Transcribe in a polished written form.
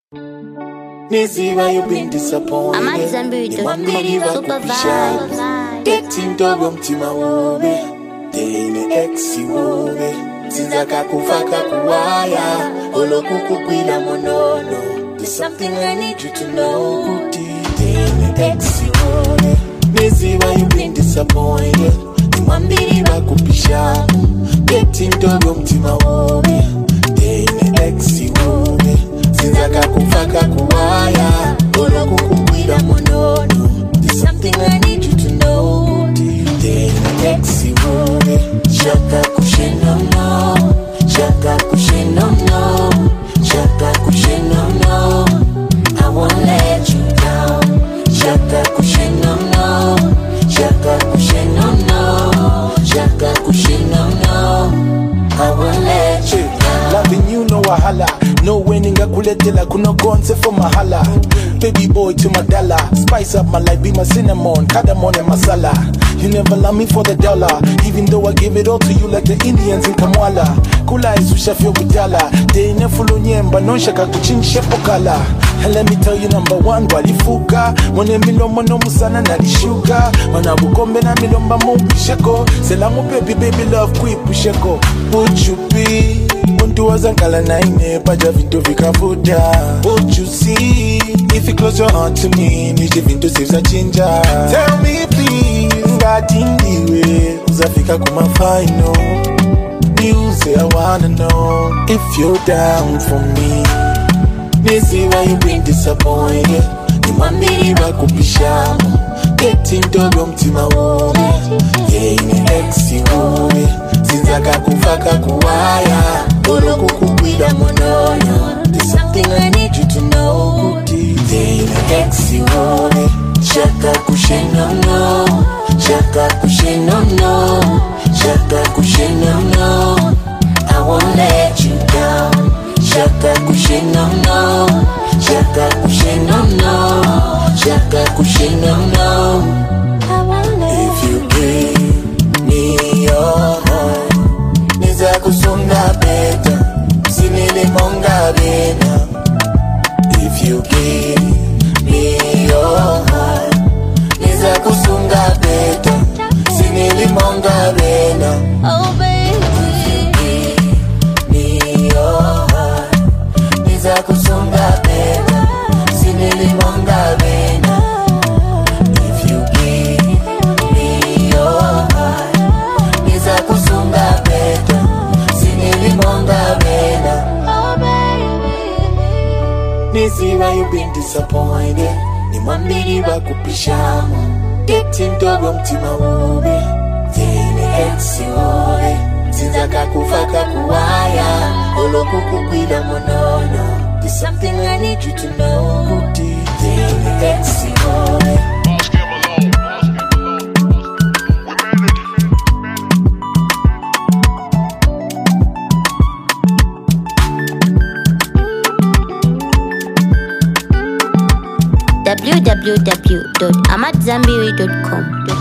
Nizzy, why you been disappointed? I'm at Zambiri.com, super vibes. Getting double mtima wobe Dine exi wobe Sinzaka kufaka kuwaya Olo kukukwila monono. There's something I need you to know. Dine exi wobe Nizzy, why you been disappointed? Nimwambiri bakupisha Getting double mtima wobe Dine exi wobe Sinzaka kufaka kuwaya Olo kukukwila monono. There's something I need you to know. Dine exi wobe Shaka kusheno no. Shaka kusheno no. Shaka kusheno no. I won't let you down. Shaka kusheno no. Shaka kusheno no. Shaka kusheno no. I won't let you down. Loving you no wahala. No winning a kuletela kuno gonse for mahala. Baby boy to my dollar. Spice up my life, be my cinnamon, cardamom and masala. You never love me for the dollar, even though I give it all to you like the Indians in Kamwala. Kula is ushafio bidala. They never nyemba no shaka kuchinche pokala. And let me tell you number one, walifuka. Mone milombo no musana na lishuka. Mana bukombe na milomba mo bisheko. Selamu baby love kuipusheko. Would you be? Muntu wazankala naine paja vinto vikavuta. Would you see? If you close your heart to me, nije vinto saves a ginger. Tell me please, ngati ndiwe uzafika kuma final. You say I wanna know if you're down for me. Nizzy, why you been disappointed? Nimwambiri bakupisha Getting double mtima wobe Dine exi wobe Sinzaka kufaka kuwaya Olo kukukwila monono. There's something I need you to know. Dine exi wobe Shaka kusheno no. Shaka kusheno no. Shaka kusheno no. I won't let you down. Shaka kusheno no. Shaka kusheno no. Shaka kusheno no. If you give me your heart, niza kusunda beta, sinili monga bena. If you give me your heart, niza kusunda beta, sinili monga bena. Oh baby, If you give me your heart, niza kusunda beta, sinili monga bena. If you give me your heart, niza kusunda beta, sinili monga bena. oh baby. Nizzy, why you been disappointed? Nimwambiri bakupisha Getting double mtima wobe Dine exi wobe Sinzaka kufaka kuwaya Olo kukukwila monono. There's something I need you to know. Dine exi wobe www.amatzambiri.com